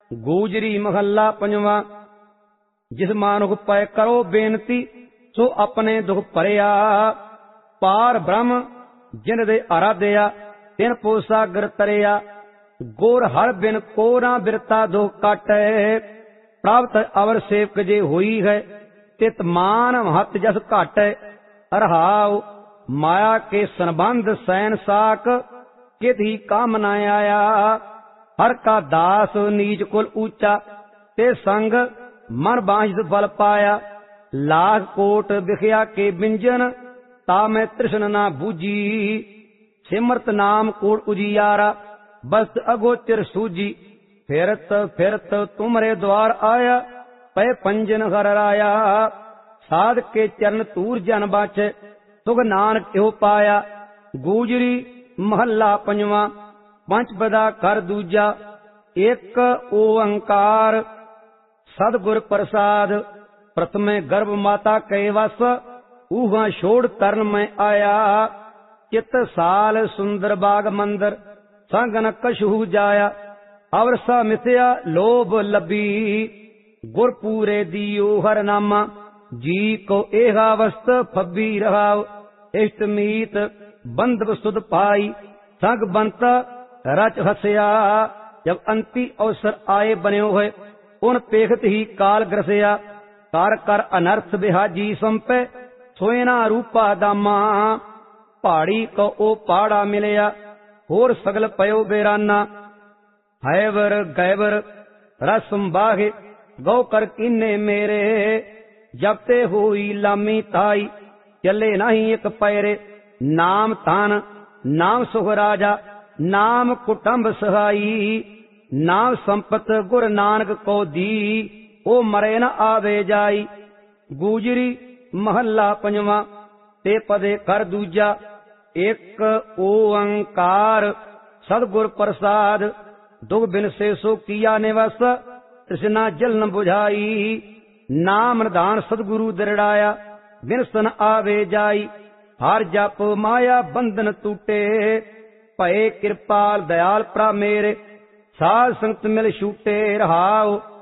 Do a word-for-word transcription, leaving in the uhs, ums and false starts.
ਗੂਜਰੀ ਮਹੱਲਾ ਪੰਜਵਾਂ। ਜਿਸ ਮਾਨੁਖ ਪੈ ਕਰੋ ਬੇਨਤੀ, ਸੋ ਆਪਣੇ ਦੁਖ ਭਰਿਆ। ਪਾਰ ਬ੍ਰਹਮ ਜਿਨ ਦੇ ਆਰਾਧਿਆ, ਤਿਨ ਪੋ ਸਾਗਰ ਤਰਿਆ। ਗੁਰ ਹਰ ਬਿਨ ਕੋ ਨਾ ਬਿਰਤਾ ਦੁਖ ਕਾਟੈ। ਪ੍ਰਾਪਤ ਅਵਰ ਸੇਵਕ ਜੇ ਹੋਈ ਹੈ, ਤਿਤ ਮਾਨ ਮਹਤ ਜਸ ਘਾਟੈ। ਰਹਾਉ ਮਾਇਆ ਕੇ ਸੰਬੰਧ ਸੈਨ ਸਾਕ, ਕਿਤ ਹੀ ਕੰਮ ਨਾ ਆਇਆ। ਹਰ ਕਾ ਦਾਸ ਨੀਚ ਕੁਲ ਊਚਾ, ਤੇ ਸੰਗ ਮਨ ਬਾਂਝਿਤ ਫਲ ਪਾਇਆ। ਲਾਖ ਕੋਟ ਵਿਖਿਆ ਕੇ ਬਿੰਜਨ, ਤਾ ਮੈਂ ਤ੍ਰਿਸ਼ਨ ਨਾ ਬੂਝੀ। ਸਿਮਰਤ ਨਾਮ ਕੋਟ ਉਜਿਆਰਾ, ਬਸਤ ਅਗੋਚਰ ਸੂਜੀ। ਫਿਰਤ ਫਿਰਤ ਤੁਮਰੇ ਦਵਾਰ ਆਇਆ, ਪੈ ਪੰਜਨ ਹਰ ਰਾਇਆ। ਸਾਧ ਕੇ ਚਰਨ ਧੂਰ ਜਨ ਬਾਚੈ, ਸੁਖ ਨਾਨਕ ਇਹੋ ਪਾਇਆ। ਗੂਜਰੀ ਮਹੱਲਾ ਪੰਜਵਾਂ। ਪੰਜ ਪਦਾ ਕਰ ਦੂਜਾ, ਇੱਕ ਓੰਕਾਰ ਸਤਿਗੁਰ ਪ੍ਰਸਾਦ। ਪ੍ਰਥਮੇ ਗਰਭ ਮਾਤਾ ਕੈ ਵਸ, ਊਹਾ ਛੋੜ ਤਰਨ ਮੈਂ ਆਇਆ। ਚਿਤ ਸਾਲ ਸੁੰਦਰ ਬਾਗ ਮੰਦਰ, ਸੰਗ ਨ ਕਛੂ ਜਾਇਆ। ਅਵਰਸਾ ਮਿਥਿਆ ਲੋਭ ਲੱਭੀ, ਗੁਰ ਪੂਰੇ ਦਿਓ ਹਰ ਨਾਮਾ। ਜੀ ਕੋ ਏਹਾ ਵਸਤ ਫੱਬੀ ਰਹਾਉ, ਇਸ਼ਟ ਮੀਤ ਬੰਧਵ ਸੁਧ ਪਾਈ। ਸੰਗ ਬੰਤ ਰਚ ਹਸਿਆ, ਜਬ ਅੰਤੀ ਅਵਸਰ ਆਏ ਬਨਿਓ ਹੋਏ। ਉਨ ਪੇਖਤ ਹੀ ਕਾਲ ਗ੍ਰਸਿਆ, ਕਰ ਕਰ ਅਨਰਥ ਬਿਹਾਜੀ ਸੰਪੈ। ਸੋਇਨਾ ਰੂਪਾ ਦਾਮਾ, ਪਹਾੜੀ ਕੋ ਉਹ ਪਹਾੜਾ ਮਿਲਿਆ। ਹੋਰ ਸਗਲ ਪਇਓ ਬੇਰਾਨਾ, ਹੈਵਰ ਗੈਵਰ ਰਸਮ ਬਾਗੇ। ਗਉ ਕਰ ਕੀਨੇ ਮੇਰੇ, ਜਬ ਤੇ ਹੋਈ ਲਾਮੀ ਤਾਈ। ਚੱਲੇ ਨਹੀਂ ਇੱਕ ਪੈਰੇ, ਨਾਮ ਧਨ ਨਾਮ ਸੁਖ ਰਾਜਾ। ਨਾਮ ਕੁਟੰਬ ਸਹਾਈ, ਨਾਮ ਸੰਪਤ ਗੁਰ ਨਾਨਕ ਕੋ ਦੀ। ਉਹ ਮਰੇ ਨ ਆਵੇ ਜਾਈ। ਗੂਜਰੀ ਮਹੱਲਾ ਪੰਜਵਾਂ। ਤੇ ਪਦੇ ਕਰ ਦੂਜਾ, ਇੱਕ ਓੰਕਾਰ ਸਤਿਗੁਰ ਪ੍ਰਸਾਦ। ਦੁਖ ਬਿਨ ਸੇ ਸੋ ਕੀਆ ਨਿਵਸ, ਤ੍ਰਿਸ਼ਨਾ ਜਲ ਨ ਬੁਝਾਈ। ਨਾਮ ਨਿਧਾਨ ਸਤਿਗੁਰੂ ਦਰੜਾਇਆ, ਬਿਨਸਨ ਆਵੇ ਜਾਈ। ਹਰ ਜਪ ਮਾਇਆ ਬੰਧਨ ਟੂਟੇ, ਭਏ ਕਿਰਪਾਲ ਦਇਆਲ ਪ੍ਰਭ ਮੇਰੇ। ਸਾਧ ਸੰਗਤ ਮਿਲ ਛੂਟੇ ਰਹਾਉ,